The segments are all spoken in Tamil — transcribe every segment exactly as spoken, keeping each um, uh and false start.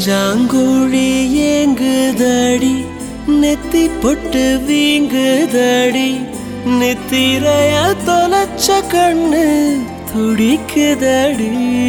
நெஞ்சாங்குழி ஏங்குதடி நெத்தி பொட்டு வீங்குதடி நித்திரைய தொலைச்ச கண்ணு துடிக்குதடி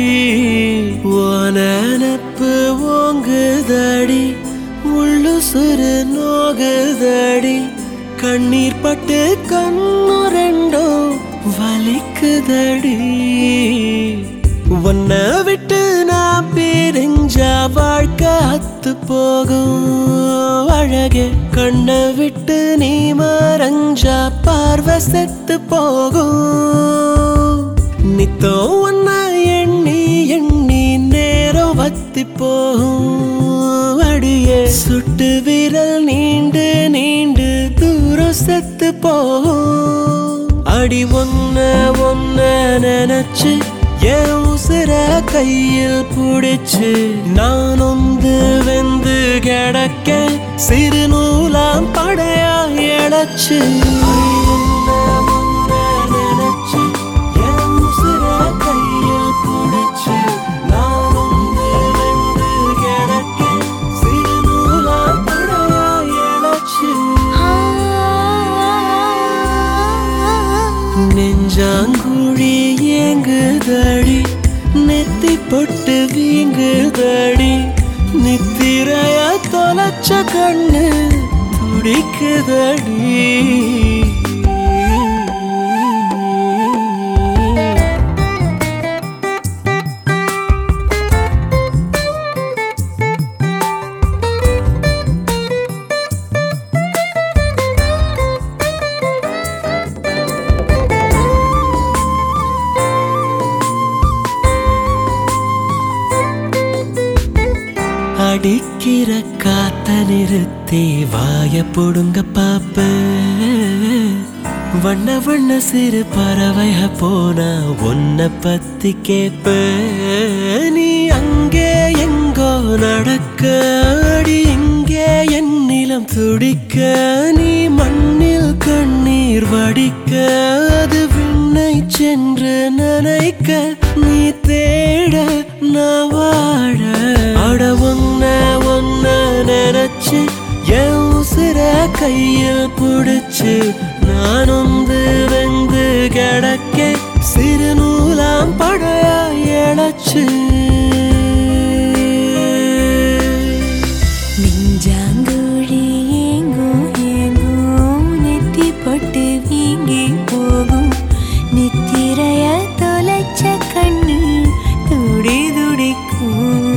ஓனப்பு ஓங்குதடி உள்ளு சுரு நோகுதடி கண்ணீர் பட்டு கண்ணு ரெண்டோ வலிக்குதடி உன்னை விட்டு நான் பிரிஞ்சா வாழ்க்கை அத்து போகும் அழகே கண்ணை விட்டு நீ மறைஞ்சா பார்வை செத்து போகும் நித்தோ உன்னை எண்ணி எண்ணி நேரம் வத்தி போகும் அடியே சுட்டு விரல் நீண்டு நீண்டு தூரம் செத்து போகும் அடி ஒன்ன ஒன்ன நினைச்சு என் உசுர கையில் புடிச்சு நான் ஒந்து வெந்து கிடக்க சிறு நூலாம் படையா இழச்சு நினைச்சு என் உசுர கையில் புடிச்சு நான் ஒந்து வெந்து கிடக்க சிறு நூலாம் படையா இழச்சு நெஞ்சாங்குழி ஏங்குதடி நெத்தி பொட்டு வீங்குதடி நித்திரைய தொலைச்ச கண்ணு துடிக்குதடி அடிக்கிற காத்த நிறுத்தி வாய பொடுங்க பாப்ப வண்ண வண்ண சிறு பறவைய போனா உன்னை பத்தி கேப்ப நீ அங்கே எங்கோ நடக்க அடி இங்கே என் நிலம் துடிக்க நீ மண்ணில் கண்ணீர் வடிக்க அது விண்ணை சென்று நனைக்க நீ தேட நான் வாழ அட ஒன்ன ஒன்ன நினைச்சு என் உசுர கையில் புடிச்சு நான் ஒந்து வெந்து கிடக்க சிறு நூலாம் படையா இழச்சு நெஞ்சாங்குழி ஏங்கும் ஏங்கும் நெத்தி பொட்டு வீங்கி போகும் நித்திரைய தொலைச்ச கண்ணு துடி துடிக்கும்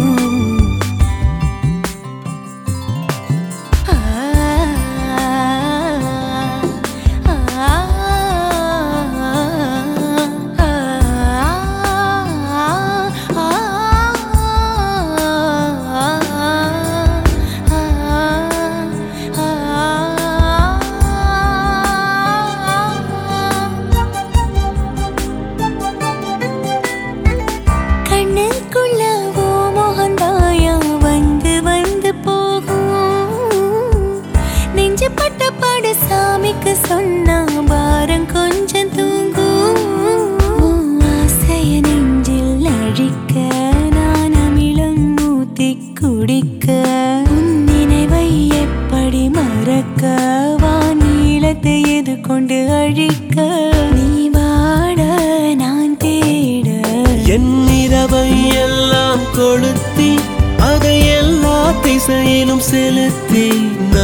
சாமிக்கு சொன்னா பாரம் கொஞ்சம் தூங்கும் ஆசைய நெஞ்சில் அழிக்க நான் அமிலம் ஊத்தி குடிக்க உன் நினைவை எப்படி மறக்க வானீளத்தை எது கொண்டு அழிக்க நீ வாட நான் தேட என் இரவை எல்லாம் கொளுத்தி அதை எல்லா திசையிலும் செலுத்தி